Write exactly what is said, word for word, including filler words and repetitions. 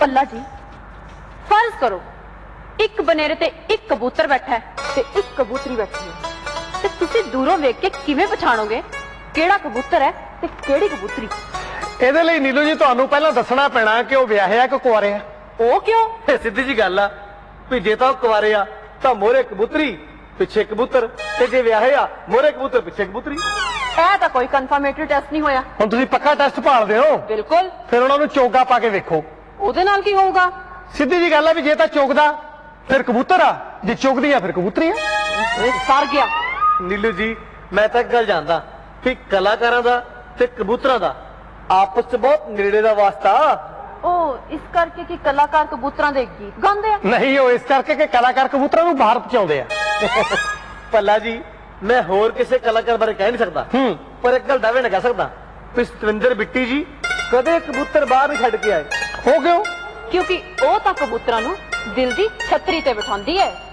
पल्ला जी फर्ज करो एक बनेरे ते एक कबूतर बैठा है ते एक कबूतरी बैठी है ते तुसी दूरों वेख के किवें पछाणोगे केड़ा कबूतर है ते केड़ी कबूतरी? ਇਹਦੇ ਲਈ ਨੀਲੂ ਜੀ ਤੁਹਾਨੂੰ ਪਹਿਲਾਂ ਦੱਸਣਾ ਪੈਣਾ ਕਿ ਉਹ ਵਿਆਹਿਆ ਕਿ ਕੁਆਰੇ ਆ। ਉਹ ਕਿਉਂ? ਇਹ ਸਿੱਧੀ ਜੀ ਗੱਲ ਆ ਵੀ ਜੇ ਤਾਂ ਉਹ ਕੁਆਰੇ ਆ ਤਾਂ ਮੋਹਰੇ ਕਬੂਤਰੀ ਪਿੱਛੇ ਕਬੂਤਰ ਤੇ ਜੇ ਵਿਆਹੇ ਆ ਮੋਹਰੇ ਕਬੂਤਰ ਪਿੱਛੇ ਕਬੂਤਰੀ। ਇਹ ਤਾਂ ਕੋਈ ਕਨਫਰਮੇਟਰੀ ਟੈਸਟ ਨਹੀਂ ਹੋਇਆ। ਹੁਣ ਤੁਸੀਂ ਪੱਕਾ ਟੈਸਟ ਭਾਲਦੇ ਹੋ? ਬਿਲਕੁਲ। ਫਿਰ ਉਹਨਾਂ ਨੂੰ ਚੋਗਾ ਪਾ ਕੇ ਵੇਖੋ। ਉਹਦੇ ਨਾਲ ਕੀ ਹੋਊਗਾ? ਸਿੱਧੀ ਜੀ ਗੱਲ ਆ ਵੀ ਜੇ ਤਾਂ ਚੋਗਦਾ ਫਿਰ ਕਬੂਤਰ ਆ, ਜੇ ਚੁਗਦੀ ਆ ਫਿਰ ਕਬੂਤਰੀ ਆ। ਸਰ ਗਿਆ ਨੀਲੂ ਜੀ ਮੈਂ ਤਾਂ ਗੱਲ ਜਾਣਦਾ ਕਿ ਕਲਾਕਾਰਾਂ ਦਾ ਤੇ ਕਬੂਤਰਾਂ ਦਾ ਆਪਸ ਚ ਬਹੁਤ ਨੇੜੇ ਦਾ ਵਾਸਤਾ। ਉਹ ਇਸ ਕਰਕੇ ਕਿ ਕਲਾਕਾਰ ਕਬੂਤਰਾਂ ਦੇ ਗੀਤ ਗਾਉਂਦੇ ਆ? ਨਹੀਂ, ਉਹ ਇਸ ਕਰਕੇ ਕਿ ਕਲਾਕਾਰ ਕਬੂਤਰਾਂ ਨੂੰ ਬਾਹਰ ਪਹੁੰਚਾਉਂਦੇ ਆ। ਪੱਲਾ ਜੀ ਮੈਂ ਹੋਰ ਕਿਸੇ ਕਲਾਕਾਰ ਬਾਰੇ ਕਹਿ ਨਹੀਂ ਸਕਦਾ, ਪਰ ਇੱਕ ਗੱਲ ਦਾਅਵੇ ਨਾਲ ਕਹਿ ਸਕਦਾ ਕਿ ਸਤਵਿੰਦਰ ਬਿੱਟੀ ਜੀ ਕਦੇ ਕਬੂਤਰ ਬਾਹਰ ਨਹੀਂ ਛੱਡ ਕੇ ਆਏ। ਹੋ ਕਿਉਂ? ਕਿਉਂਕਿ ਉਹ ਤਾਂ ਕਬੂਤਰਾਂ ਨੂੰ ਦਿਲ ਦੀ ਛਤਰੀ ਤੇ ਬਿਠਾਉਂਦੀ ਹੈ।